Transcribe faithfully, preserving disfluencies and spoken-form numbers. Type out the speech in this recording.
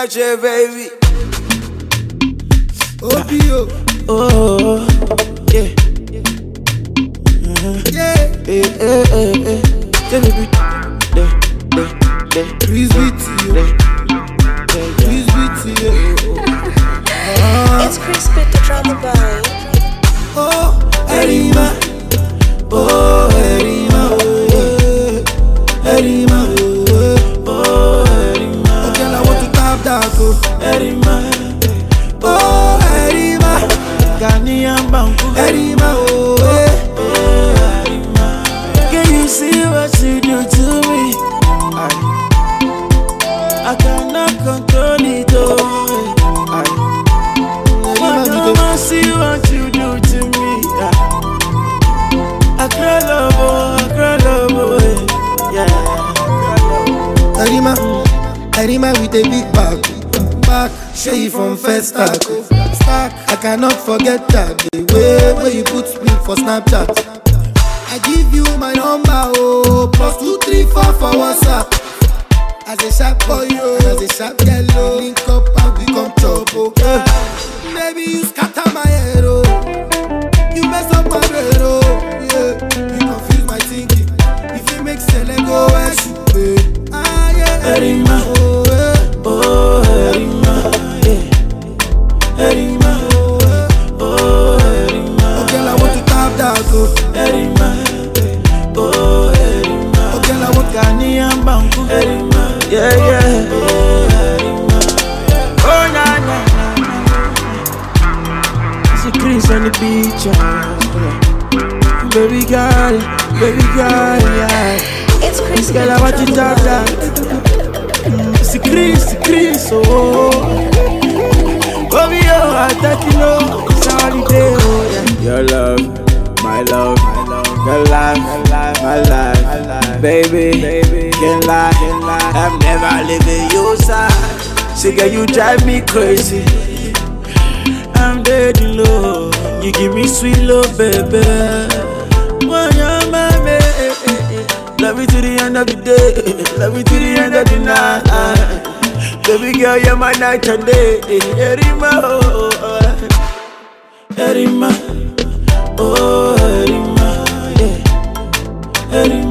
catch it, baby. Obio. Oh, yeah. Uh-huh. Yeah. Eh, eh, eh, eh. Tell me, be there, there, there. Please be to you. Please be to you. It's Chris with the drama boy. Oh, Erima. Oh, Erima. Oh, Erima. Oh, Erima. Okay, I want to tap that go. Erima. Oh, Erima. Ghanaian Banku. Erima. Oh, Erima. Can you see what you do to me? I, I cannot control it. Oh, I, I don't see what you do to me. I cry love, oh, I cry love, oh, yeah. Erima. Erima with a big bag. Back, share you from first start. Stack, I cannot forget that the way where you put me for Snapchat. I give you my number, oh, plus two three four for WhatsApp. As a sharp boy, oh, as a sharp girl, link up and we come chop, oh. Yeah. Baby, you scatter my head, oh. You mess up my brain, oh. Yeah. You confuse my thinking. If you make Sele go, I should pay. Ah, yeah. Erima. Oh, yeah. Oh, Erima. Yeah. Erima. Oh, Erima. Okay, I want to tap that, go. Erima. Oh, Erima. Okay, I want Ghanaian Banku. Erima. Yeah, yeah. Oh, Erima. Oh, na, na, na. It's a Chris on the beach, yeah. Baby girl, baby girl, yeah. It's Chris Girl, I with want the you to drama tap boy. that. It's a Chris, it's a Chris, oh. Baby, oh, I thought you know it's a holiday, oh, yeah. Your love, my love, my love. Your life, my life, my life. Baby, baby, can't lie, can't lie. I'm never leaving your side. Say, girl, you drive me crazy. I'm dead in love. You give me sweet love, baby. When you're my baby, love me to the end of the day. Love me to the end of the night. Baby girl, you're my night and day. Erima, oh, oh, Erima, oh, Erima, yeah, Erima.